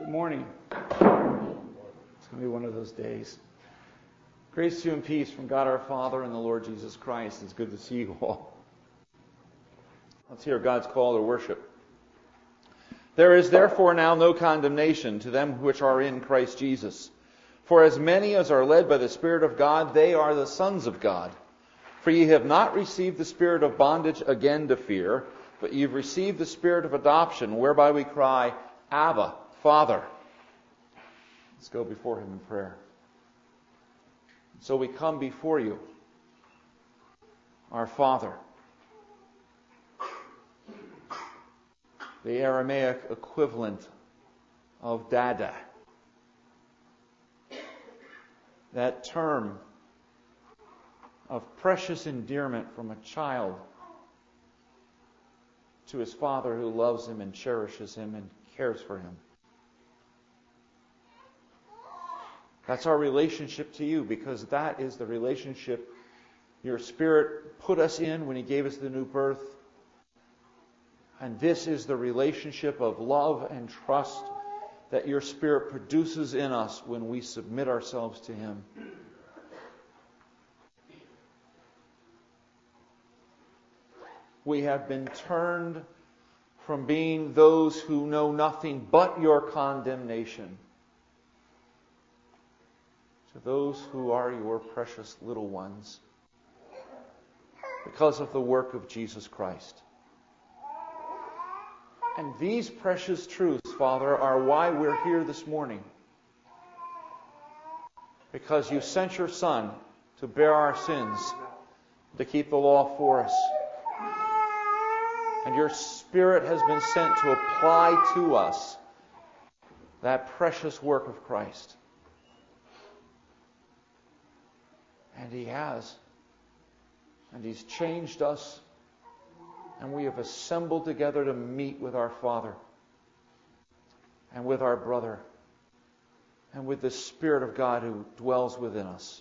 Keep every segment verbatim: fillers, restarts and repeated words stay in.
Good morning. It's going to be one of those days. Grace to you and peace from God our Father and the Lord Jesus Christ. It's good to see you all. Let's hear God's call to worship. There is therefore now no condemnation to them which are in Christ Jesus. For as many as are led by the Spirit of God, they are the sons of God. For ye have not received the spirit of bondage again to fear, but ye have received the spirit of adoption, whereby we cry, Abba, Father. Let's go before Him in prayer. So we come before you, our Father. The Aramaic equivalent of Dada. That term of precious endearment from a child to his father who loves him and cherishes him and cares for him. That's our relationship to you, because that is the relationship your Spirit put us in when He gave us the new birth. And this is the relationship of love and trust that your Spirit produces in us when we submit ourselves to Him. We have been turned from being those who know nothing but your condemnation to those who are your precious little ones because of the work of Jesus Christ. And these precious truths, Father, are why we're here this morning. Because you sent your Son to bear our sins, to keep the law for us. And your Spirit has been sent to apply to us that precious work of Christ. And He has. And He's changed us. And we have assembled together to meet with our Father and with our brother and with the Spirit of God who dwells within us.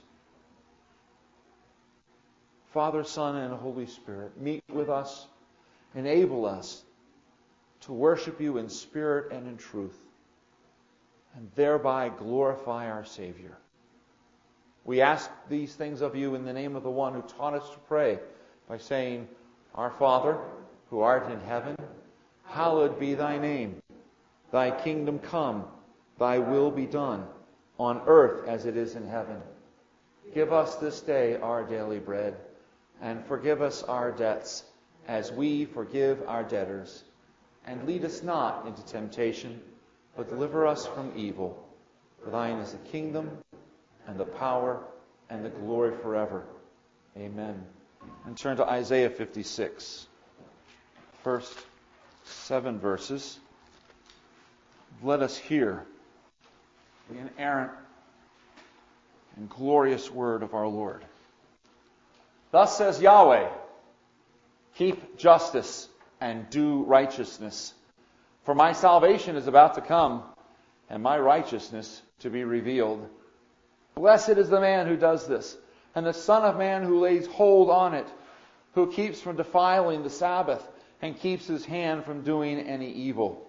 Father, Son, and Holy Spirit, meet with us. Enable us to worship you in spirit and in truth, and thereby glorify our Savior. We ask these things of you in the name of the one who taught us to pray by saying, Our Father, who art in heaven, hallowed be thy name. Thy kingdom come, thy will be done, on earth as it is in heaven. Give us this day our daily bread, and forgive us our debts, as we forgive our debtors. And lead us not into temptation, but deliver us from evil. For thine is the kingdom, and the power, and the glory forever. Amen. And turn to Isaiah fifty-six. First seven verses. Let us hear the inerrant and glorious word of our Lord. Thus says Yahweh, keep justice and do righteousness, for my salvation is about to come, and my righteousness to be revealed. Blessed is the man who does this, and the Son of Man who lays hold on it, who keeps from defiling the Sabbath, and keeps his hand from doing any evil.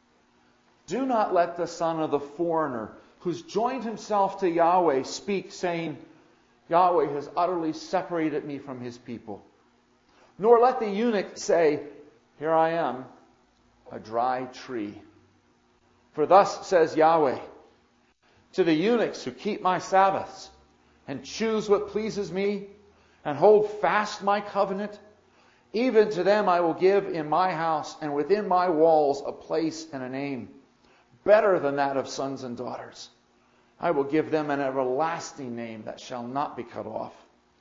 Do not let the son of the foreigner, who's joined himself to Yahweh, speak, saying, Yahweh has utterly separated me from His people. Nor let the eunuch say, Here I am, a dry tree. For thus says Yahweh, to the eunuchs who keep my Sabbaths, and choose what pleases me, and hold fast my covenant, even to them I will give in my house and within my walls a place and a name, better than that of sons and daughters. I will give them an everlasting name that shall not be cut off.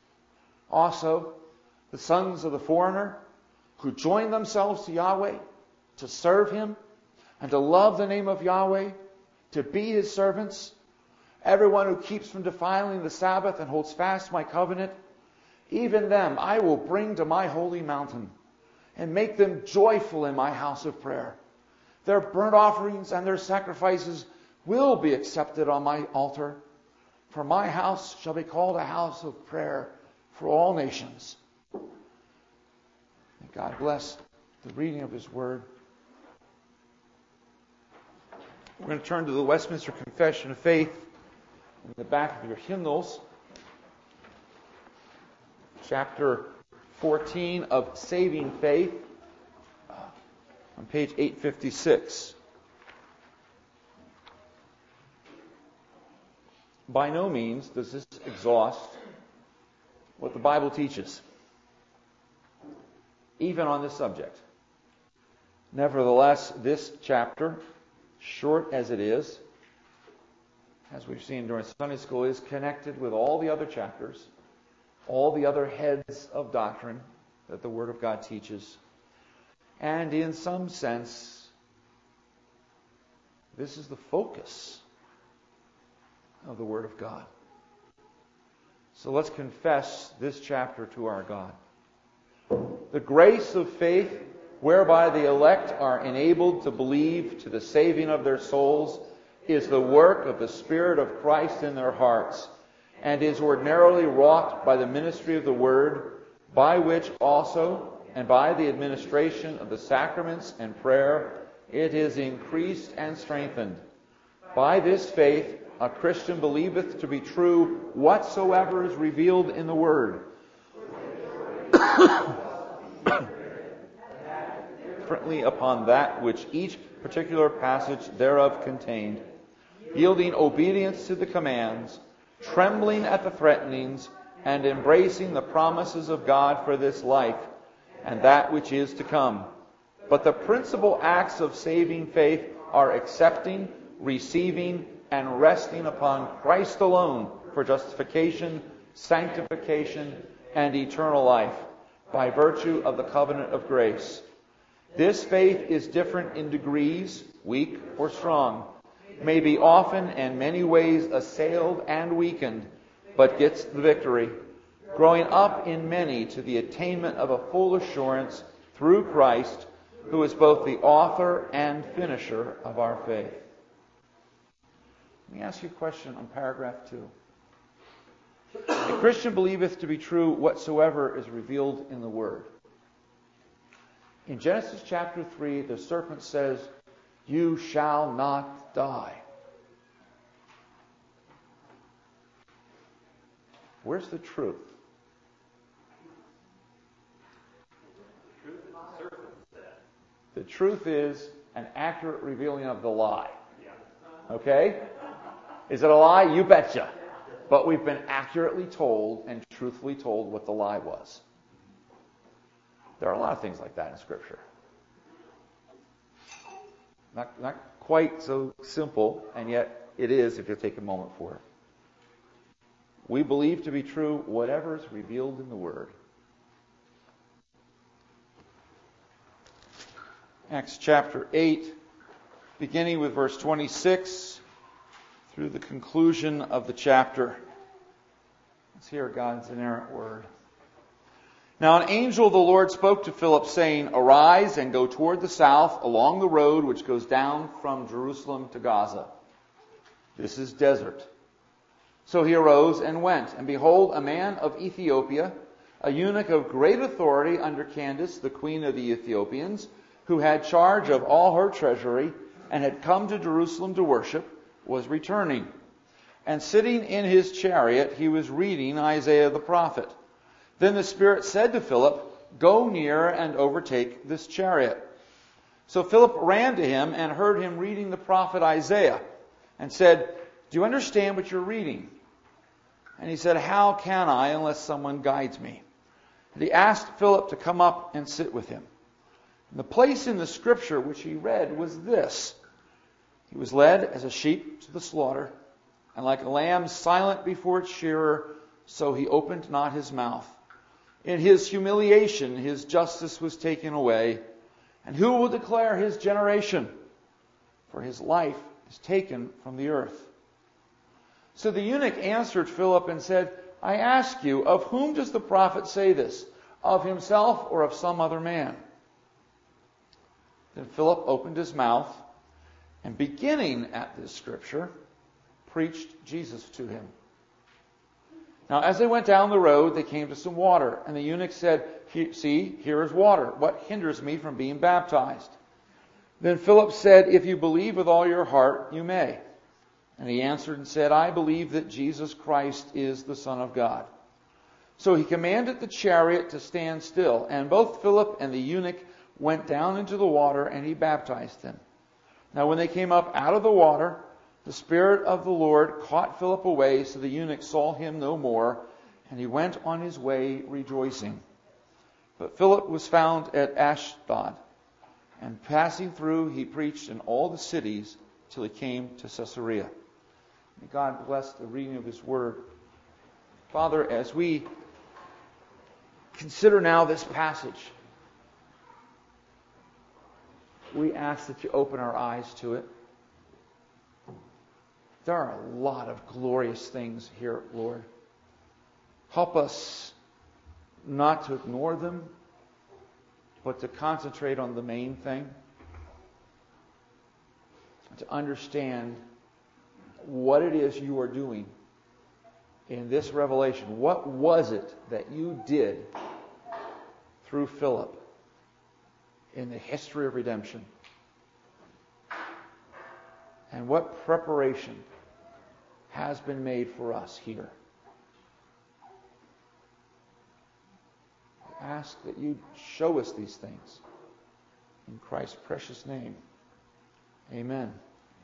Also, the sons of the foreigner who join themselves to Yahweh to serve Him and to love the name of Yahweh, to be His servants, everyone who keeps from defiling the Sabbath and holds fast my covenant, even them I will bring to my holy mountain and make them joyful in my house of prayer. Their burnt offerings and their sacrifices will be accepted on my altar, for my house shall be called a house of prayer for all nations. May God bless the reading of His word. We're going to turn to the Westminster Confession of Faith in the back of your hymnals. Chapter fourteen of Saving Faith on page eight fifty-six. By no means does this exhaust what the Bible teaches, even on this subject. Nevertheless, this chapter, short as it is, as we've seen during Sunday school, is connected with all the other chapters, all the other heads of doctrine that the Word of God teaches. And in some sense, this is the focus of the Word of God. So let's confess this chapter to our God. The grace of faith whereby the elect are enabled to believe to the saving of their souls is the work of the Spirit of Christ in their hearts, and is ordinarily wrought by the ministry of the Word, by which also, and by the administration of the sacraments and prayer, it is increased and strengthened. By this faith a Christian believeth to be true whatsoever is revealed in the Word, differently upon that which each particular passage thereof contained, yielding obedience to the commands, trembling at the threatenings, and embracing the promises of God for this life and that which is to come. But the principal acts of saving faith are accepting, receiving, and resting upon Christ alone for justification, sanctification, and eternal life, by virtue of the covenant of grace. This faith is different in degrees, weak or strong, may be often and many ways assailed and weakened, but gets the victory, growing up in many to the attainment of a full assurance through Christ, who is both the author and finisher of our faith. Let me ask you a question on paragraph two. A Christian believeth to be true whatsoever is revealed in the Word. In Genesis chapter three, the serpent says, "You shall not die." Where's the truth? The truth is an accurate revealing of the lie. Okay? Is it a lie? You betcha. But we've been accurately told and truthfully told what the lie was. There are a lot of things like that in Scripture. Not, not quite so simple, and yet it is if you take a moment for it. We believe to be true whatever is revealed in the Word. Acts chapter eight, beginning with verse twenty-six through the conclusion of the chapter. Let's hear God's inerrant word. Now an angel of the Lord spoke to Philip, saying, "Arise and go toward the south along the road which goes down from Jerusalem to Gaza. This is desert." So he arose and went, and behold, a man of Ethiopia, a eunuch of great authority under Candace, the queen of the Ethiopians, who had charge of all her treasury, and had come to Jerusalem to worship, was returning. And sitting in his chariot, he was reading Isaiah the prophet. Then the Spirit said to Philip, "Go near and overtake this chariot." So Philip ran to him and heard him reading the prophet Isaiah, and said, "Do you understand what you're reading?" And he said, "How can I unless someone guides me?" And he asked Philip to come up and sit with him. And the place in the Scripture which he read was this: "He was led as a sheep to the slaughter, and like a lamb silent before its shearer, so he opened not his mouth. In his humiliation his justice was taken away. And who will declare his generation? For his life is taken from the earth." So the eunuch answered Philip and said, "I ask you, of whom does the prophet say this? Of himself or of some other man?" Then Philip opened his mouth, and beginning at this scripture, preached Jesus to him. Now as they went down the road, they came to some water, and the eunuch said, "See, here is water. What hinders me from being baptized?" Then Philip said, "If you believe with all your heart, you may." And he answered and said, "I believe that Jesus Christ is the Son of God." So he commanded the chariot to stand still, and both Philip and the eunuch went down into the water, and he baptized him. Now when they came up out of the water, the Spirit of the Lord caught Philip away, so the eunuch saw him no more, and he went on his way rejoicing. But Philip was found at Ashdod, and passing through, he preached in all the cities till he came to Caesarea. May God bless the reading of His Word. Father, as we consider now this passage, we ask that you open our eyes to it. There are a lot of glorious things here, Lord. Help us not to ignore them, but to concentrate on the main thing. To understand what it is you are doing in this revelation. What was it that you did through Philip in the history of redemption? And what preparation has been made for us here? I ask that you show us these things. In Christ's precious name. Amen.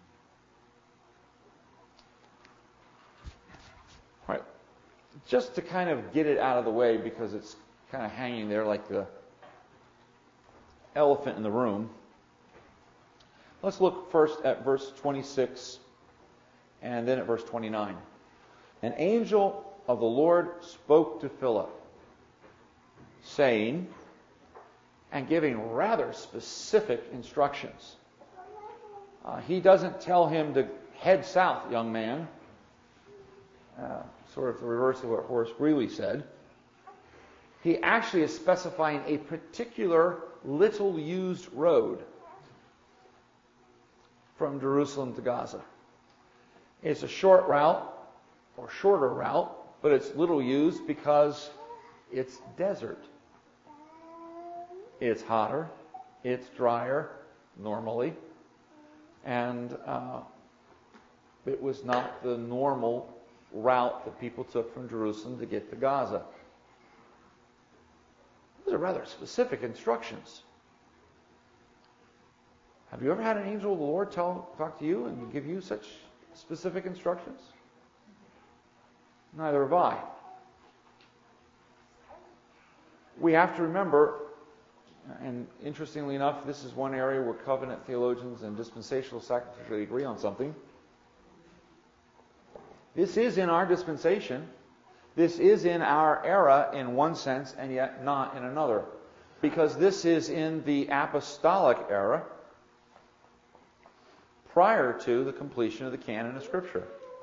All right. Just to kind of get it out of the way, because it's kind of hanging there like the elephant in the room. Let's look first at verse twenty-six and then at verse twenty-nine. An angel of the Lord spoke to Philip, saying, and giving rather specific instructions. Uh, he doesn't tell him to head south, young man. Uh, sort of the reverse of what Horace Greeley said. He actually is specifying a particular little used road from Jerusalem to Gaza. It's a short route, or shorter route, but it's little used because it's desert. It's hotter, it's drier normally, and uh, it was not the normal route that people took from Jerusalem to get to Gaza. Those are rather specific instructions. Have you ever had an angel of the Lord tell, talk to you and give you such specific instructions? Neither have I. We have to remember, and interestingly enough, this is one area where covenant theologians and dispensational sacrificially agree on something. This is in our dispensation. This is in our era in one sense, and yet not in another. Because this is in the apostolic era, prior to the completion of the canon of Scripture.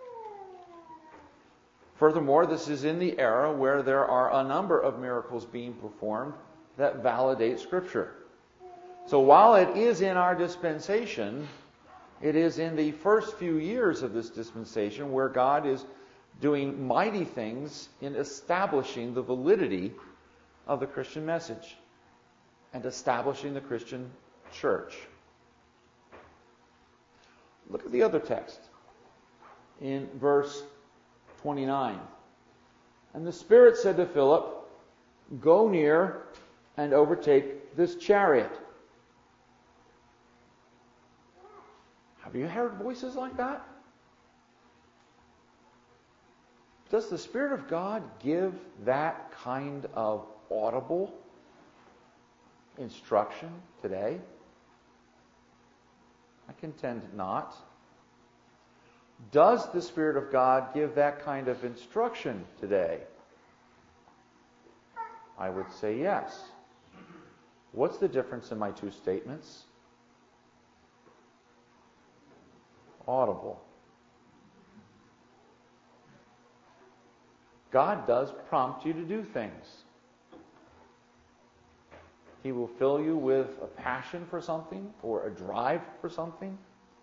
Furthermore, this is in the era where there are a number of miracles being performed that validate Scripture. So while it is in our dispensation, it is in the first few years of this dispensation where God is doing mighty things in establishing the validity of the Christian message and establishing the Christian church. Look at the other text in verse twenty-nine. And the Spirit said to Philip, "Go near and overtake this chariot." Have you heard voices like that? Does the Spirit of God give that kind of audible instruction today? I contend not. Does the Spirit of God give that kind of instruction today? I would say yes. What's the difference in my two statements? Audible. God does prompt you to do things. He will fill you with a passion for something or a drive for something.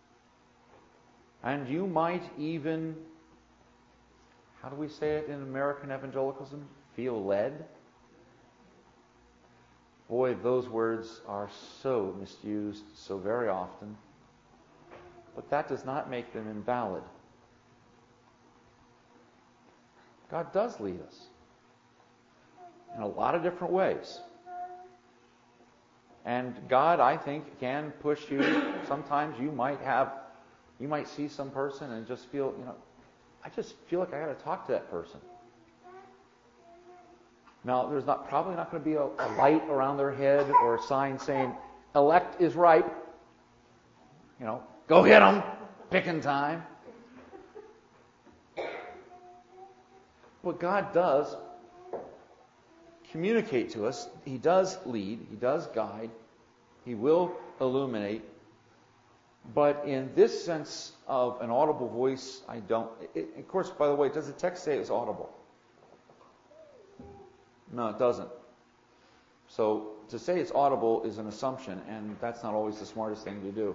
And you might even, how do we say it in American evangelicalism? Feel led. Boy, those words are so misused so very often. But that does not make them invalid. God does lead us in a lot of different ways. And God, I think, can push you. Sometimes you might have, you might see some person and just feel, you know, I just feel like I got to talk to that person. Now, there's not probably not going to be a, a light around their head or a sign saying, elect is ripe. You know, go hit them, picking time. But God does communicate to us. He does lead. He does guide. He will illuminate. But in this sense of an audible voice, I don't. It, of course, by the way, does the text say it's audible? No, it doesn't. So to say it's audible is an assumption, and that's not always the smartest thing to do.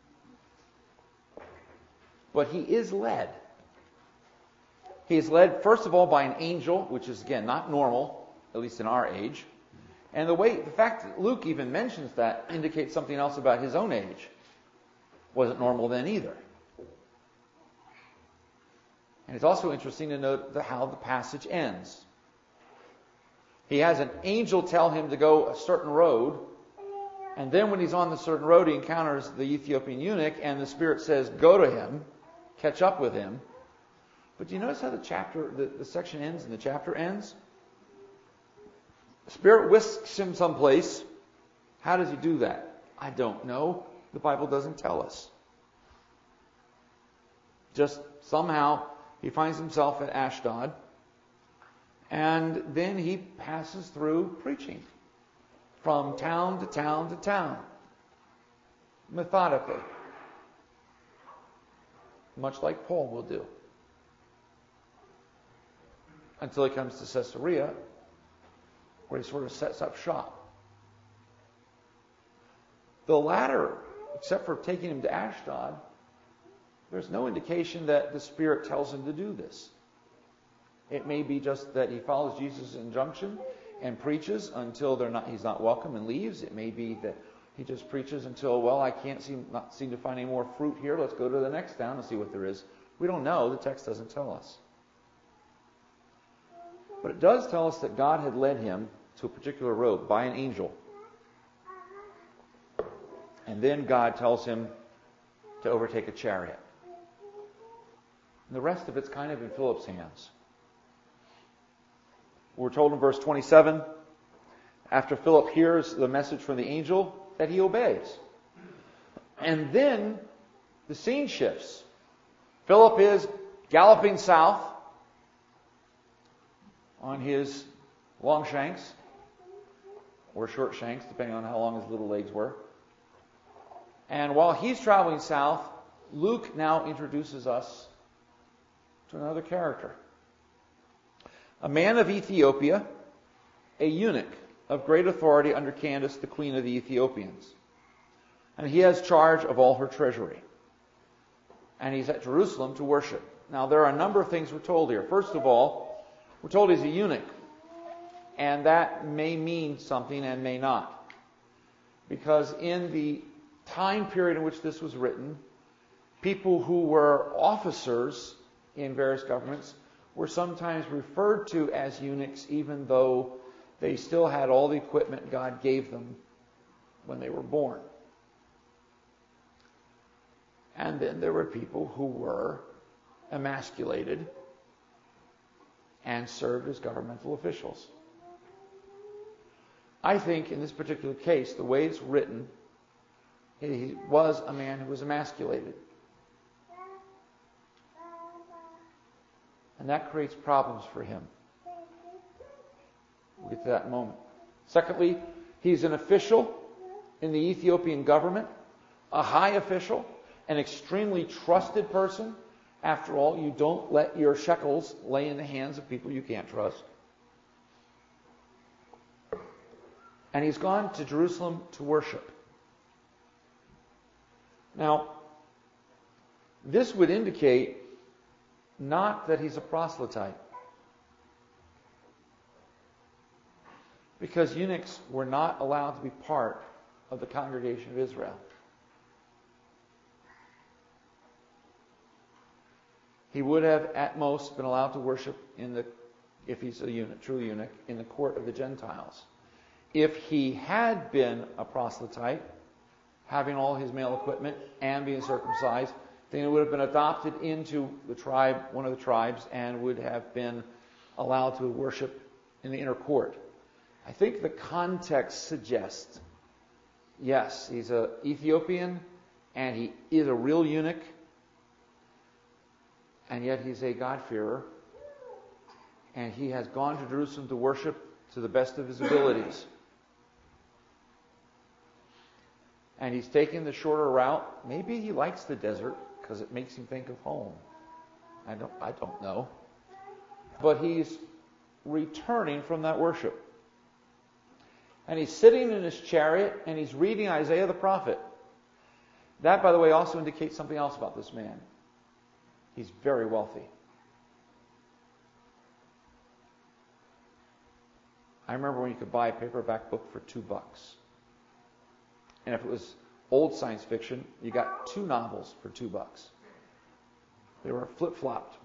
But he is led. He is led, first of all, by an angel, which is, again, not normal, at least in our age. And the way, the fact that Luke even mentions that indicates something else about his own age. Wasn't normal then either. And it's also interesting to note the, how the passage ends. He has an angel tell him to go a certain road, and then when he's on the certain road, he encounters the Ethiopian eunuch, and the Spirit says, go to him, catch up with him. But do you notice how the chapter, the, the section ends and the chapter ends? The Spirit whisks him someplace. How does he do that? I don't know. The Bible doesn't tell us. Just somehow he finds himself at Ashdod, and then he passes through preaching from town to town to town, methodically, much like Paul will do, until he comes to Caesarea, where he sort of sets up shop. The latter, except for taking him to Ashdod, there's no indication that the Spirit tells him to do this. It may be just that he follows Jesus' injunction and preaches until they're not, he's not welcome and leaves. It may be that he just preaches until, well, I can't seem, not seem to find any more fruit here. Let's go to the next town and see what there is. We don't know. The text doesn't tell us. But it does tell us that God had led him to a particular road by an angel. And then God tells him to overtake a chariot. And the rest of it's kind of in Philip's hands. We're told in verse twenty-seven, after Philip hears the message from the angel, that he obeys. And then the scene shifts. Philip is galloping south on his long shanks, or short shanks, depending on how long his little legs were. And while he's traveling south, Luke now introduces us to another character. A man of Ethiopia, a eunuch of great authority under Candace, the queen of the Ethiopians. And he has charge of all her treasury. And he's at Jerusalem to worship. Now, there are a number of things we're told here. First of all, we're told he's a eunuch. And that may mean something and may not. Because in the time period in which this was written, people who were officers in various governments were sometimes referred to as eunuchs, even though they still had all the equipment God gave them when they were born. And then there were people who were emasculated and served as governmental officials. I think in this particular case, the way it's written, he was a man who was emasculated. And that creates problems for him. We'll get to that in a moment. Secondly, he's an official in the Ethiopian government, a high official, an extremely trusted person. After all, you don't let your shekels lay in the hands of people you can't trust. And he's gone to Jerusalem to worship. Now, this would indicate not that he's a proselyte. Because eunuchs were not allowed to be part of the congregation of Israel. He would have at most been allowed to worship in the, if he's a eunuch, true eunuch, in the court of the Gentiles. If he had been a proselyte, having all his male equipment and being circumcised, then he would have been adopted into the tribe, one of the tribes, and would have been allowed to worship in the inner court. I think the context suggests, yes, he's an Ethiopian, and he is a real eunuch, and yet he's a God-fearer, and he has gone to Jerusalem to worship to the best of his abilities. And he's taken the shorter route. Maybe he likes the desert because it makes him think of home. I don't, I don't know. But he's returning from that worship. And he's sitting in his chariot and he's reading Isaiah the prophet. That, by the way, also indicates something else about this man. He's very wealthy. I remember when you could buy a paperback book for two bucks. And if it was old science fiction, you got two novels for two bucks. They were flip-flopped.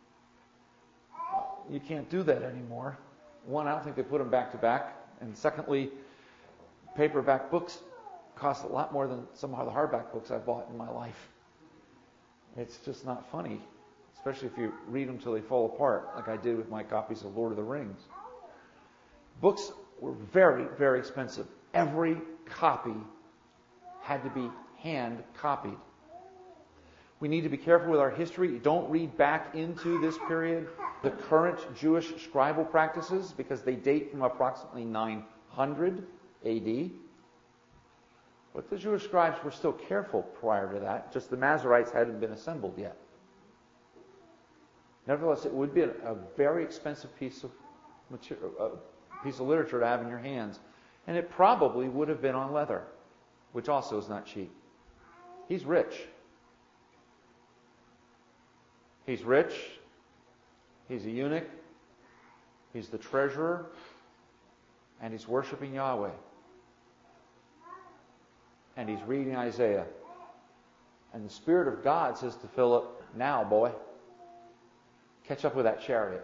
You can't do that anymore. One, I don't think they put them back to back. And secondly, paperback books cost a lot more than some of the hardback books I've bought in my life. It's just not funny, especially if you read them till they fall apart, like I did with my copies of Lord of the Rings. Books were very, very expensive. Every copy had to be hand copied. We need to be careful with our history. Don't read back into this period the current Jewish scribal practices because they date from approximately nine hundred A D. But the Jewish scribes were still careful prior to that, just the Masoretes hadn't been assembled yet. Nevertheless, it would be a, a very expensive piece of material, a piece of literature to have in your hands. And it probably would have been on leather, which also is not cheap. He's rich. He's rich. He's a eunuch. He's the treasurer. And he's worshiping Yahweh. And he's reading Isaiah. And the Spirit of God says to Philip, now, boy, catch up with that chariot.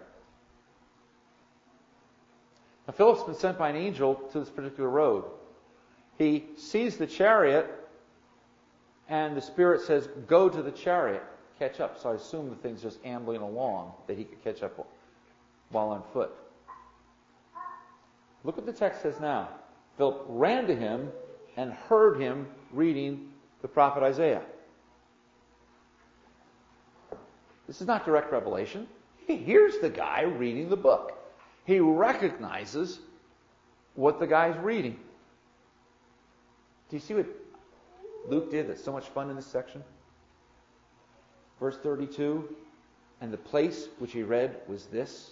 Now, Philip's been sent by an angel to this particular road. He sees the chariot, and the Spirit says, go to the chariot, catch up. So I assume the thing's just ambling along, that he could catch up while on foot. Look what the text says now. Philip ran to him and heard him reading the prophet Isaiah. This is not direct revelation. He hears the guy reading the book. He recognizes what the guy's reading. Do you see what Luke did that's so much fun in this section? Verse thirty-two, and the place which he read was this.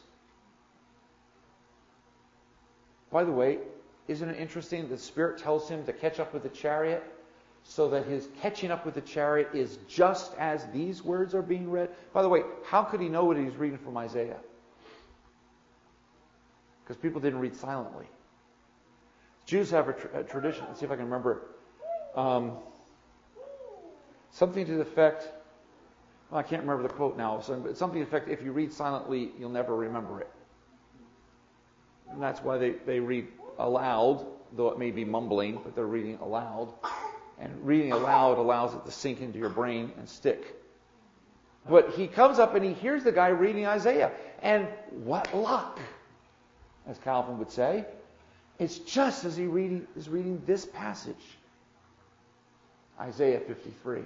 By the way, isn't it interesting that the Spirit tells him to catch up with the chariot so that his catching up with the chariot is just as these words are being read? By the way, how could he know what he's reading from Isaiah? Because people didn't read silently. Jews have a, tra- a tradition. Let's see if I can remember. Um, something to the effect, well, I can't remember the quote now, but something to the effect, if you read silently, you'll never remember it. And that's why they, they read aloud, though it may be mumbling, but they're reading aloud. And reading aloud allows it to sink into your brain and stick. But he comes up and he hears the guy reading Isaiah. And what luck, as Calvin would say. It's just as he reading, is reading this passage. Isaiah fifty-three.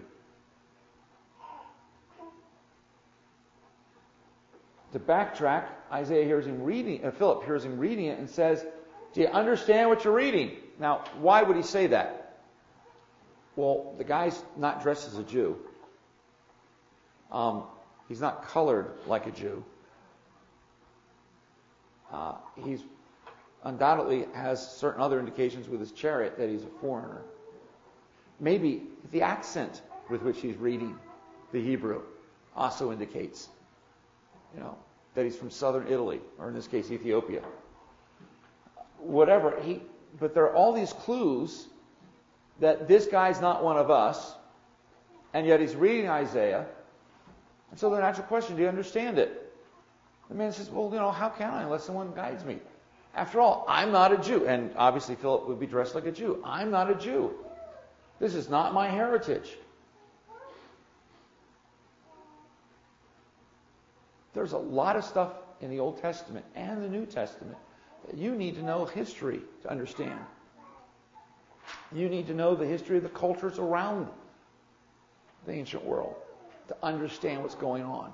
To backtrack, Isaiah hears him reading, uh, Philip hears him reading it and says, do you understand what you're reading? Now, why would he say that? Well, the guy's not dressed as a Jew. Um, he's not colored like a Jew. Uh, he's undoubtedly has certain other indications with his chariot that he's a foreigner. Maybe the accent with which he's reading the Hebrew also indicates, you know, that he's from southern Italy, or in this case, Ethiopia. whatever. He, but there are all these clues that this guy's not one of us, and yet he's reading Isaiah. And so the natural question, do you understand it? The man says, well, you know, how can I unless someone guides me? After all, I'm not a Jew. And obviously Philip would be dressed like a Jew. I'm not a Jew. This is not my heritage. There's a lot of stuff in the Old Testament and the New Testament that you need to know history to understand. You need to know the history of the cultures around the ancient world to understand what's going on.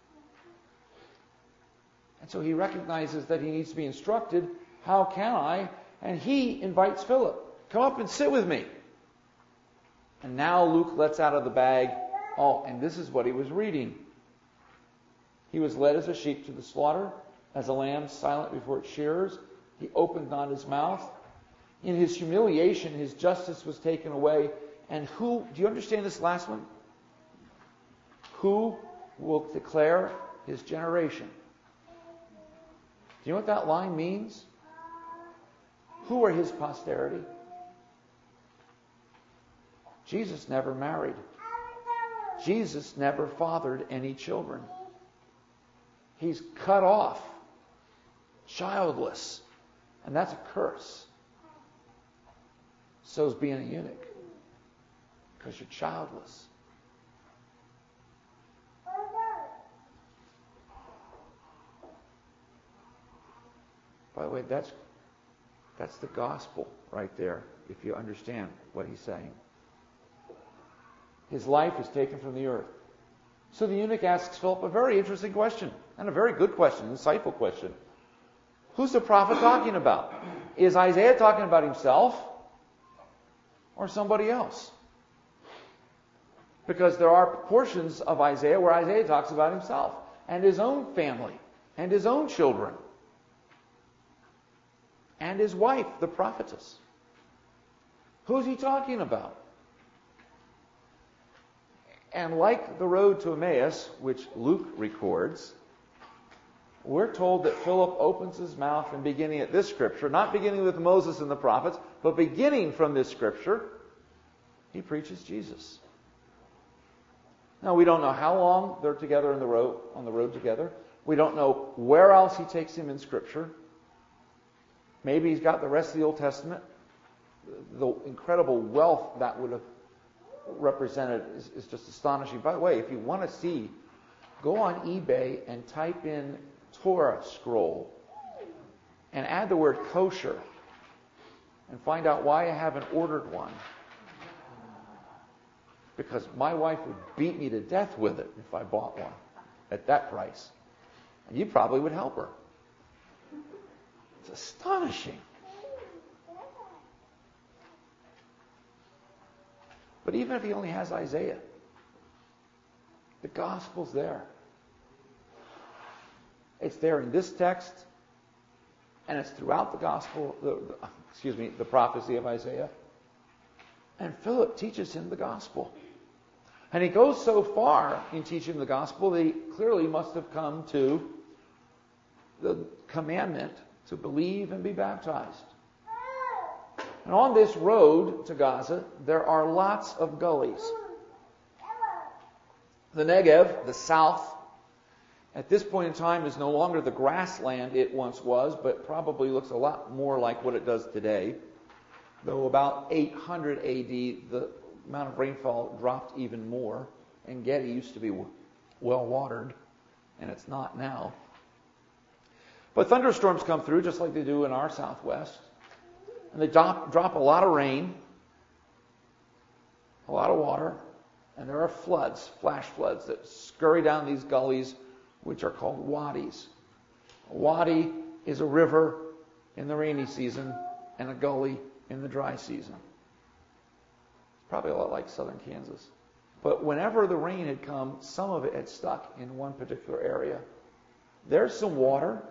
And so he recognizes that he needs to be instructed. How can I? And he invites Philip. Come up and sit with me. And now Luke lets out of the bag. Oh, and this is what he was reading. He was led as a sheep to the slaughter, as a lamb silent before its shearers. He opened not his mouth. In his humiliation, his justice was taken away. And who, do you understand this last one? Who will declare his generation? Do you know what that line means? Who are his posterity? Jesus never married. Jesus never fathered any children. He's cut off, childless, and that's a curse. So is being a eunuch, because you're childless. By the way, that's that's the gospel right there, if you understand what he's saying. His life is taken from the earth. So the eunuch asks Philip a very interesting question, and a very good question, an insightful question. Who's the prophet talking about? Is Isaiah talking about himself or somebody else? Because there are portions of Isaiah where Isaiah talks about himself and his own family and his own children and his wife, the prophetess. Who's he talking about? And like the road to Emmaus, which Luke records, we're told that Philip opens his mouth and beginning at this scripture, not beginning with Moses and the prophets, but beginning from this scripture, he preaches Jesus. Now, we don't know how long they're together in the road, on the road together. We don't know where else he takes him in scripture. Maybe he's got the rest of the Old Testament. The incredible wealth that would have represented is, is just astonishing. By the way, if you want to see, go on eBay and type in Torah scroll and add the word kosher and find out why I haven't ordered one. Because my wife would beat me to death with it if I bought one at that price. And you probably would help her. It's astonishing. But even if he only has Isaiah, the gospel's there. It's there in this text, and it's throughout the gospel, the, the, excuse me, the prophecy of Isaiah. And Philip teaches him the gospel. And he goes so far in teaching the gospel that he clearly must have come to the commandment to believe and be baptized. And on this road to Gaza, there are lots of gullies. The Negev, the south, at this point in time is no longer the grassland it once was, but probably looks a lot more like what it does today. Though about eight hundred A D, the amount of rainfall dropped even more. En Gedi used to be well watered, and it's not now. But thunderstorms come through just like they do in our southwest. And they drop, drop a lot of rain, a lot of water, and there are floods, flash floods, that scurry down these gullies, which are called wadis. A wadi is a river in the rainy season and a gully in the dry season. It's probably a lot like southern Kansas. But whenever the rain had come, some of it had stuck in one particular area. There's some water.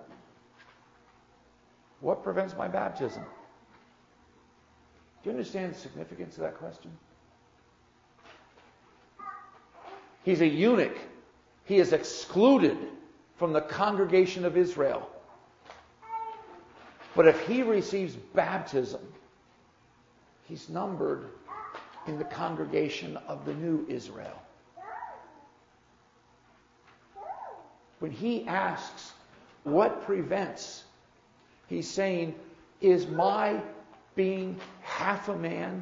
What prevents my baptism? Do you understand the significance of that question? He's a eunuch. He is excluded from the congregation of Israel. But if he receives baptism, he's numbered in the congregation of the new Israel. When he asks, what prevents? He's saying, is my being half a man,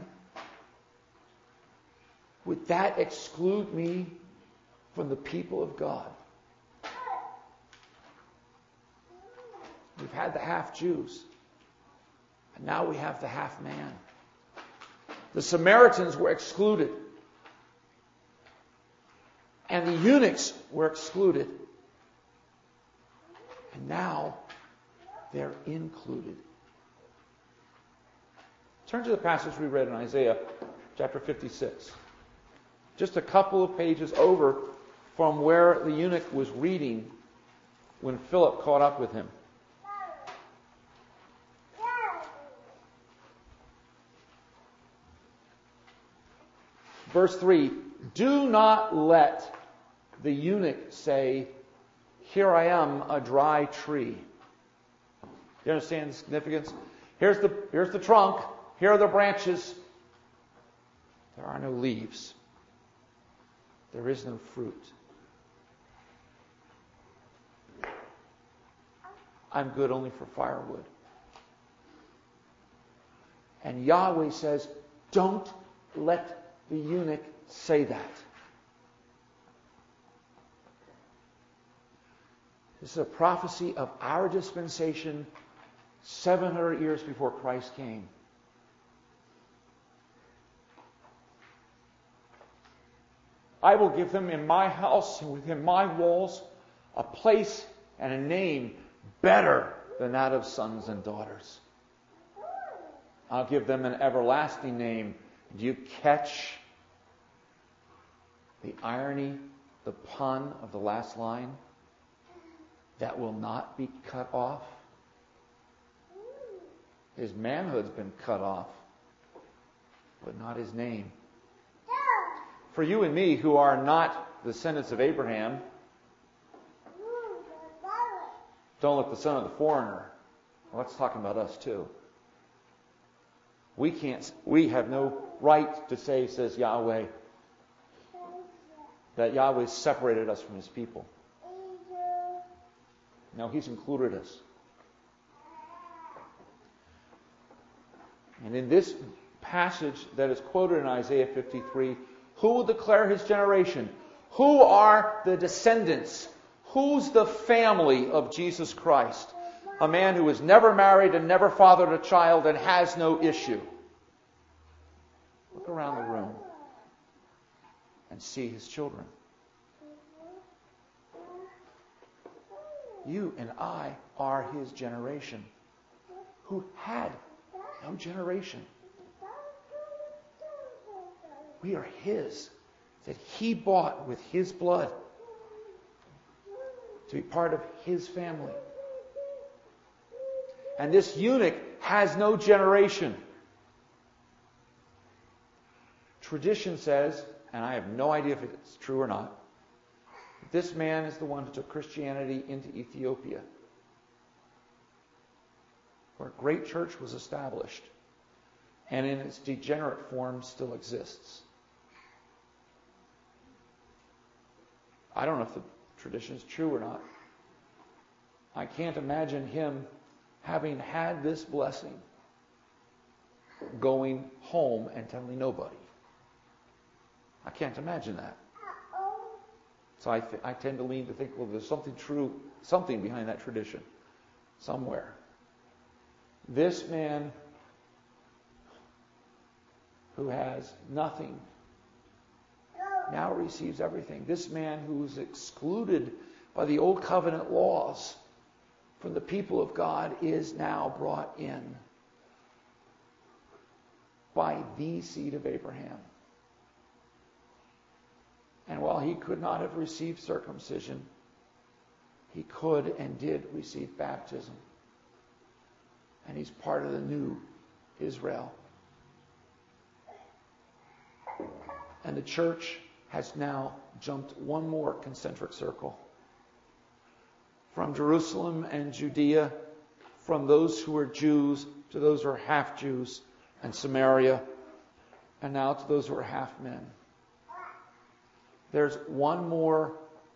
would that exclude me from the people of God? We've had the half Jews, and now we have the half man. The Samaritans were excluded, and the eunuchs were excluded, and now they're included. Turn to the passage we read in Isaiah chapter fifty-six. Just a couple of pages over from where the eunuch was reading when Philip caught up with him. Verse three, do not let the eunuch say, here I am, a dry tree. You understand the significance? Here's the, here's the trunk. Here are the branches. There are no leaves. There is no fruit. I'm good only for firewood. And Yahweh says, don't let the eunuch say that. This is a prophecy of our dispensation seven hundred years before Christ came. I will give them in my house and within my walls a place and a name better than that of sons and daughters. I'll give them an everlasting name. Do you catch the irony, the pun of the last line? That will not be cut off. His manhood's been cut off, but not his name. For you and me, who are not descendants of Abraham, don't look the son of the foreigner. Well, that's talking about us too. We can't, we have no right to say, says Yahweh, that Yahweh separated us from his people. No, he's included us. And in this passage that is quoted in Isaiah fifty-three, who will declare his generation? Who are the descendants? Who's the family of Jesus Christ? A man who has never married and never fathered a child and has no issue. Look around the room and see his children. You and I are his generation, who had no generation. We are his, that he bought with his blood to be part of his family. And this eunuch has no generation. Tradition says, and I have no idea if it's true or not, this man is the one who took Christianity into Ethiopia, where a great church was established, and in its degenerate form still exists. I don't know if the tradition is true or not. I can't imagine him, having had this blessing, going home and telling nobody. I can't imagine that. So I, th- I tend to lean to think, well, there's something true, something behind that tradition, somewhere. This man who has nothing now receives everything. This man who was excluded by the old covenant laws from the people of God is now brought in by the seed of Abraham. And while he could not have received circumcision, he could and did receive baptism. And he's part of the new Israel. And the church has now jumped one more concentric circle. From Jerusalem and Judea from those who are Jews to those who are half Jews and Samaria, and now to those who are half men. There's one more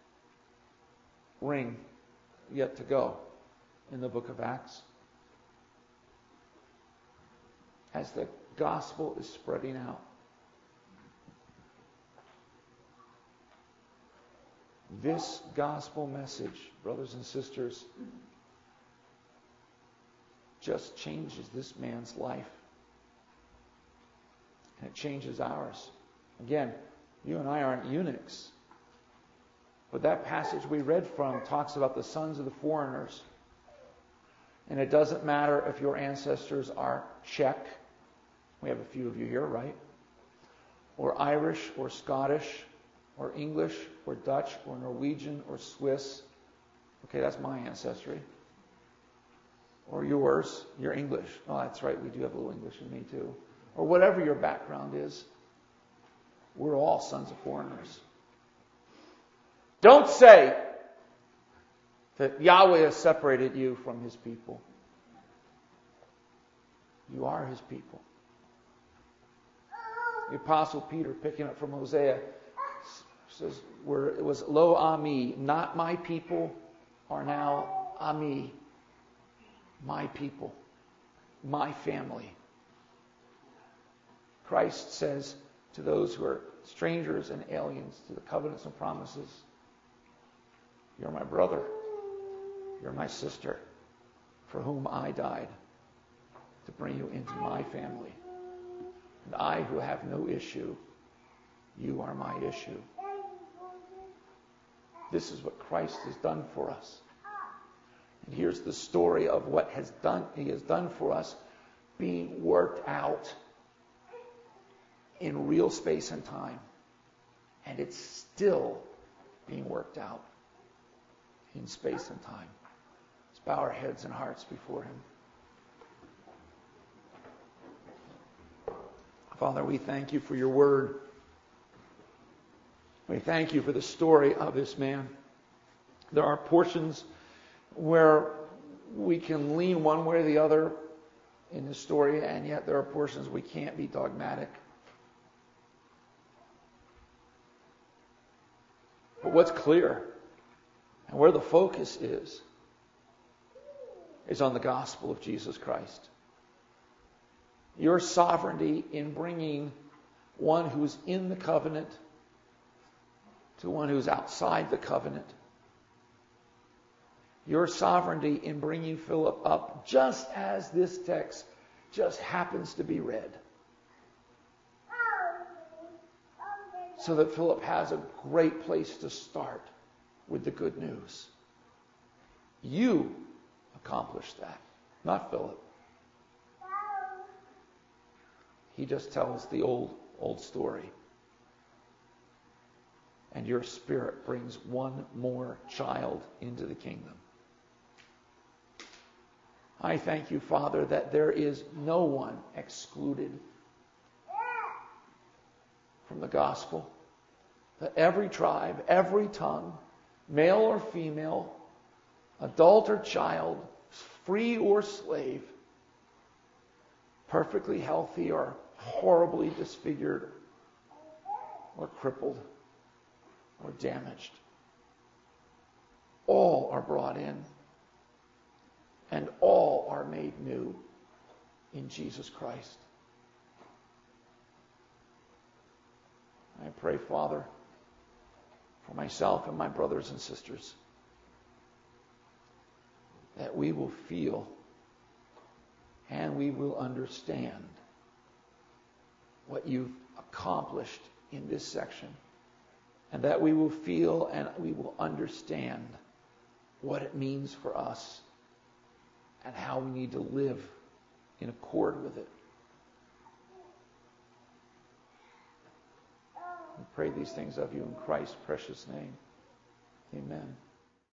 ring yet to go in the book of Acts. As the gospel is spreading out. This gospel message, brothers and sisters, just changes this man's life. And it changes ours. Again, you and I aren't eunuchs. But that passage we read from talks about the sons of the foreigners. And it doesn't matter if your ancestors are Czech. We have a few of you here, right? Or Irish, or Scottish, or English, or Dutch, or Norwegian, or Swiss. Okay, that's my ancestry. Or yours, you're English. Oh, that's right, we do have a little English in me too. Or whatever your background is. We're all sons of foreigners. Don't say that Yahweh has separated you from His people. You are His people. The Apostle Peter, picking up from Hosea, says, where it was lo ami, not my people, are now ami, my people, my family. Christ says to those who are strangers and aliens to the covenants and promises, you're my brother, you're my sister, for whom I died, to bring you into my family. And I who have no issue, you are my issue. This is what Christ has done for us. And here's the story of what has done He has done for us being worked out in real space and time. And it's still being worked out in space and time. Let's bow our heads and hearts before Him. Father, we thank You for Your word. We thank You for the story of this man. There are portions where we can lean one way or the other in the story, and yet there are portions we can't be dogmatic. But what's clear, and where the focus is, is on the gospel of Jesus Christ. Your sovereignty in bringing one who's in the covenant to one who's outside the covenant. Your sovereignty in bringing Philip up just as this text just happens to be read. So that Philip has a great place to start with the good news. You accomplished that, not Philip. He just tells the old, old story. And your Spirit brings one more child into the kingdom. I thank You, Father, that there is no one excluded from the gospel. That every tribe, every tongue, male or female, adult or child, free or slave, perfectly healthy or horribly disfigured or crippled or damaged, all are brought in and all are made new in Jesus Christ. I pray, Father, for myself and my brothers and sisters, that we will feel and we will understand what You've accomplished in this section, and that we will feel and we will understand what it means for us and how we need to live in accord with it. We pray these things of You in Christ's precious name. Amen.